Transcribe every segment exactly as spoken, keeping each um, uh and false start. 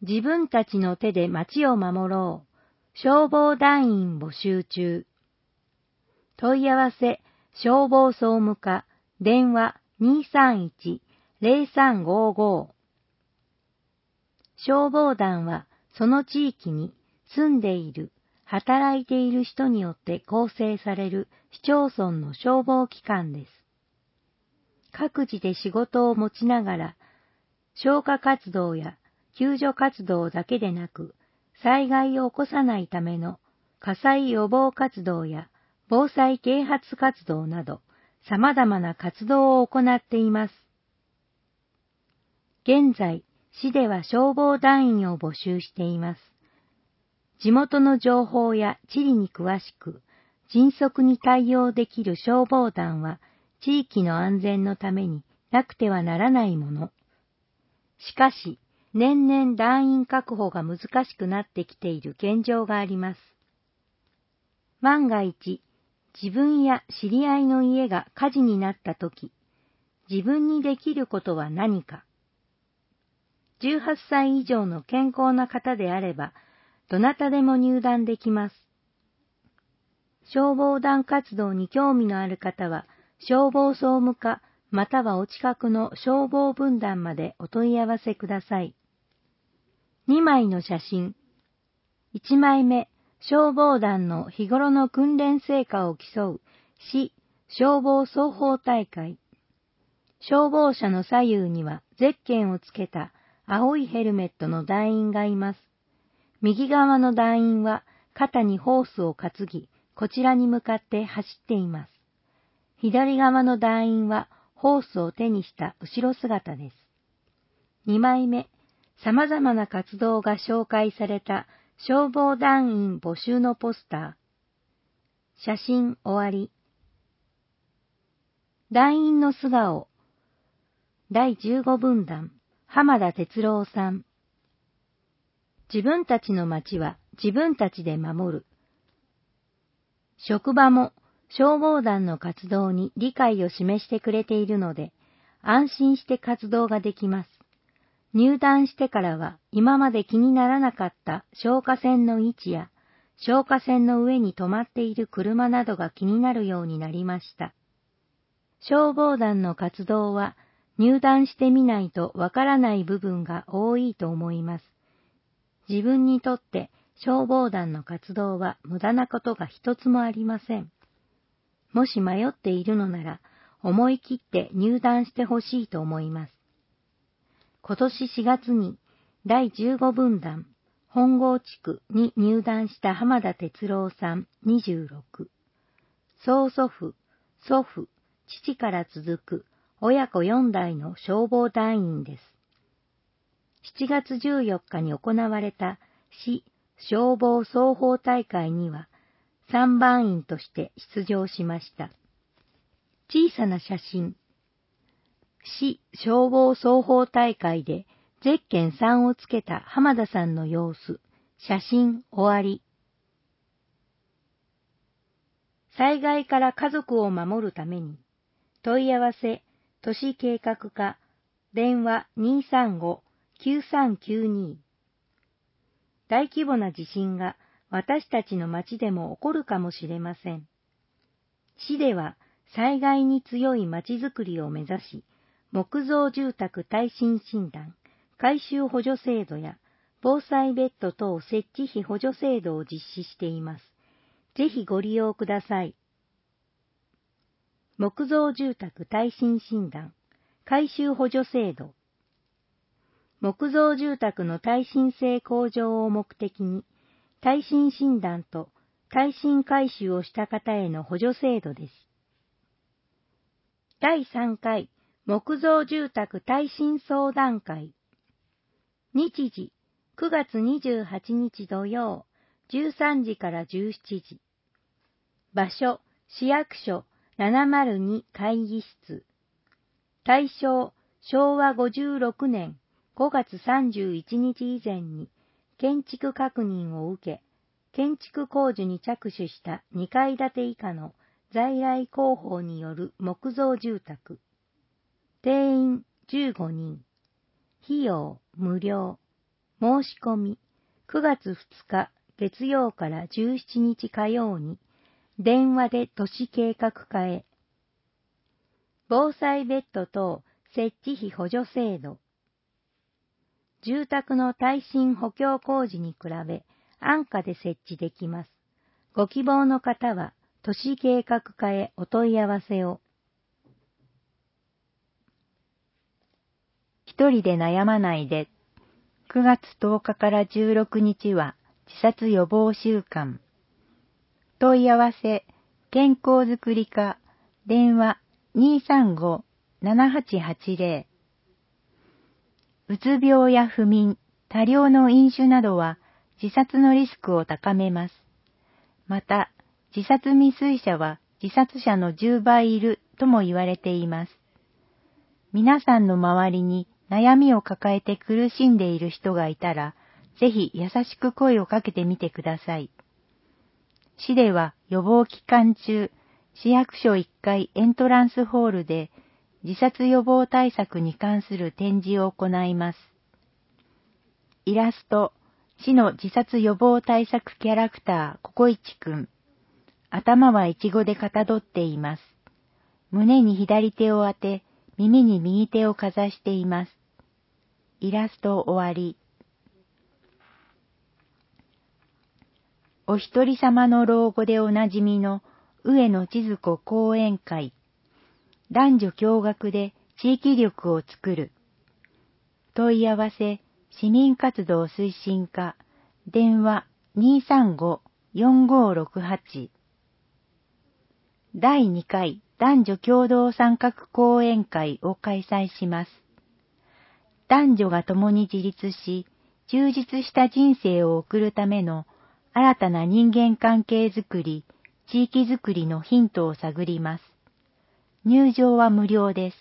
自分たちの手で町を守ろう。消防団員募集中。問い合わせ、消防総務課、電話 にーさんいち ゼロさんごご。消防団はその地域に住んでいる、働いている人によって構成される市町村の消防機関です。各自で仕事を持ちながら、消火活動や救助活動だけでなく、災害を起こさないための火災予防活動や防災啓発活動など、様々な活動を行っています。現在、市では消防団員を募集しています。地元の情報や地理に詳しく、迅速に対応できる消防団は、地域の安全のためになくてはならないもの。しかし、年々団員確保が難しくなってきている現状があります。万が一、自分や知り合いの家が火事になったとき、自分にできることは何か。じゅうはっさい以上の健康な方であれば、どなたでも入団できます。消防団活動に興味のある方は、消防総務課またはお近くの消防分団までお問い合わせください。にまいの写真。いちまいめ、消防団の日頃の訓練成果を競う市消防双方大会。消防車の左右にはゼッケンをつけた青いヘルメットの団員がいます。右側の団員は肩にホースを担ぎ、こちらに向かって走っています。左側の団員はホースを手にした後ろ姿です。にまいめ、様々な活動が紹介された消防団員募集のポスター。写真終わり。団員の素顔。だいじゅうご分団、浜田哲郎さん。自分たちの町は自分たちで守る。職場も消防団の活動に理解を示してくれているので、安心して活動ができます。入団してからは今まで気にならなかった消火栓の位置や、消火栓の上に止まっている車などが気になるようになりました。消防団の活動は入団してみないとわからない部分が多いと思います。自分にとって消防団の活動は無駄なことが一つもありません。もし迷っているのなら、思い切って入団してほしいと思います。今年しがつにだいじゅうご分団、本郷地区に入団した浜田哲郎さんにじゅうろく。曽祖父、祖父、父から続く親子よんだいの消防団員です。しちがつじゅうよっかに行われた市消防双方大会にはさんばん員として出場しました。小さな写真。市消防双方大会でゼッケンさんをつけた浜田さんの様子。写真終わり。災害から家族を守るために、問い合わせ、都市計画課、電話 にーさんご きゅうさんきゅうに。大規模な地震が私たちの町でも起こるかもしれません。市では災害に強い町づくりを目指し、木造住宅耐震診断、改修補助制度や防災ベッド等設置費補助制度を実施しています。ぜひご利用ください。木造住宅耐震診断、改修補助制度。木造住宅の耐震性向上を目的に、耐震診断と耐震改修をした方への補助制度です。だいさんかい木造住宅耐震相談会。日時くがつにじゅうはちにち土曜じゅうさんじからじゅうしちじ。場所市役所ななまるに会議室。対象しょうわごじゅうろくねんごがつさんじゅういちにち以前に建築確認を受け、建築工事に着手したにかい建て以下の在来工法による木造住宅。定員じゅうごにん。費用無料。 申し込み、くがつふつか月曜からじゅうしちにち火曜に、電話で都市計画課へ。防災ベッド等設置費補助制度。住宅の耐震補強工事に比べ、安価で設置できます。ご希望の方は、都市計画課へお問い合わせを。 一人で悩まないで。くがつとおかからじゅうろくにちは自殺予防週間。問い合わせ、健康づくり課、電話 にーさんご ななはちはちぜろ。うつ病や不眠、多量の飲酒などは自殺のリスクを高めます。また、自殺未遂者は自殺者のじゅうばいいるとも言われています。皆さんの周りに悩みを抱えて苦しんでいる人がいたら、ぜひ優しく声をかけてみてください。市では予防期間中、市役所いっかいエントランスホールで自殺予防対策に関する展示を行います。イラスト、市の自殺予防対策キャラクターココイチくん。頭はイチゴでかたどっています。胸に左手を当て、耳に右手をかざしています。イラスト終わり。お一人様の老後でおなじみの上野千鶴子講演会。男女共学で地域力を作る。問い合わせ、市民活動推進課、電話 にーさんご よんごろくはち。だいにかい男女共同参画講演会を開催します。男女が共に自立し、充実した人生を送るための新たな人間関係づくり、地域づくりのヒントを探ります。入場は無料です。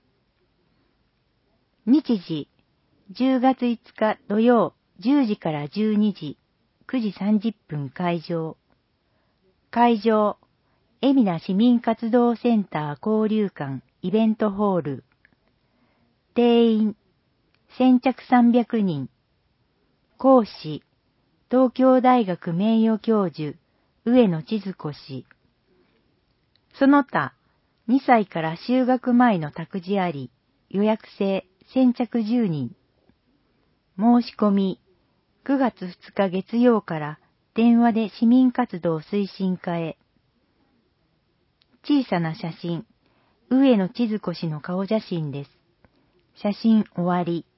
日時、じゅうがついつか土曜じゅうじからじゅうにじ、くじさんじゅっぷん開場。会場、海老名市民活動センター交流館イベントホール。定員、先着さんびゃくにん。講師、東京大学名誉教授、上野千鶴子氏。その他、にさいから就学前の託児あり、予約制、先着じゅうにん。申し込み、くがつふつか月曜から電話で市民活動推進課へ。小さな写真、上野千鶴子氏の顔写真です。写真終わり。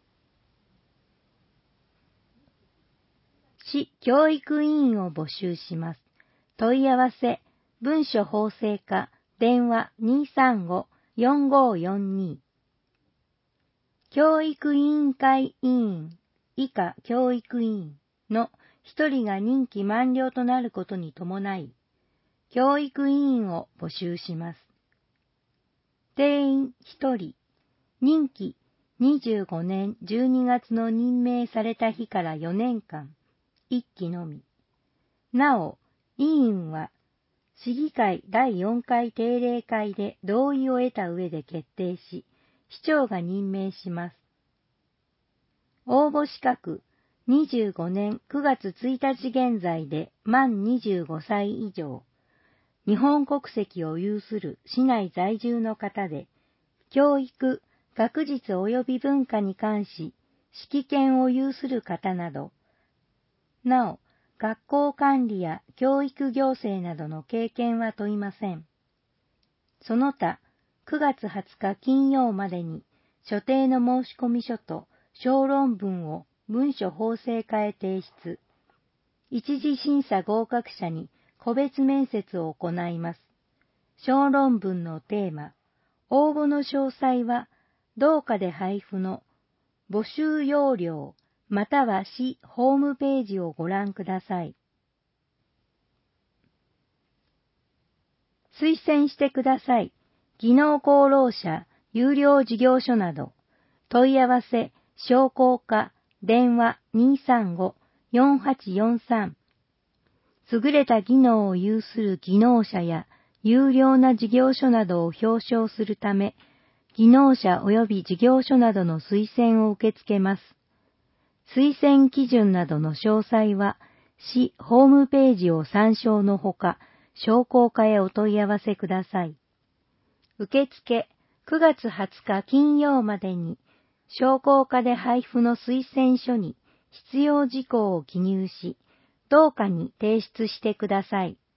市教育委員を募集します。問い合わせ、文書法制課、電話 にーさんご よんごよんに。教育委員会委員、以下教育委員の一人が任期満了となることに伴い、教育委員を募集します。定員一人、任期にじゅうごねんじゅうにがつの任命された日からよねんかん、一期のみ。なお、委員は、市議会だいよんかい定例会で同意を得た上で決定し、市長が任命します。応募資格、にじゅうごねんくがつついたち現在で満にじゅうごさい以上、日本国籍を有する市内在住の方で、教育、学術及び文化に関し、指揮権を有する方など、なお、学校管理や教育行政などの経験は問いません。その他、くがつはつか金曜までに、所定の申込書と小論文を文書法制課へ提出。一次審査合格者に個別面接を行います。小論文のテーマ、応募の詳細は、同課で配布の募集要領、または市ホームページをご覧ください。推薦してください。技能功労者、有料事業所など、問い合わせ、商工課、電話 にーさんご よんはちよんさん。優れた技能を有する技能者や有料な事業所などを表彰するため、技能者及び事業所などの推薦を受け付けます。 推薦基準などの詳細は、市ホームページを参照のほか、商工課へお問い合わせください。受付くがつはつか金曜までに、商工課で配布の推薦書に必要事項を記入し、同課に提出してください。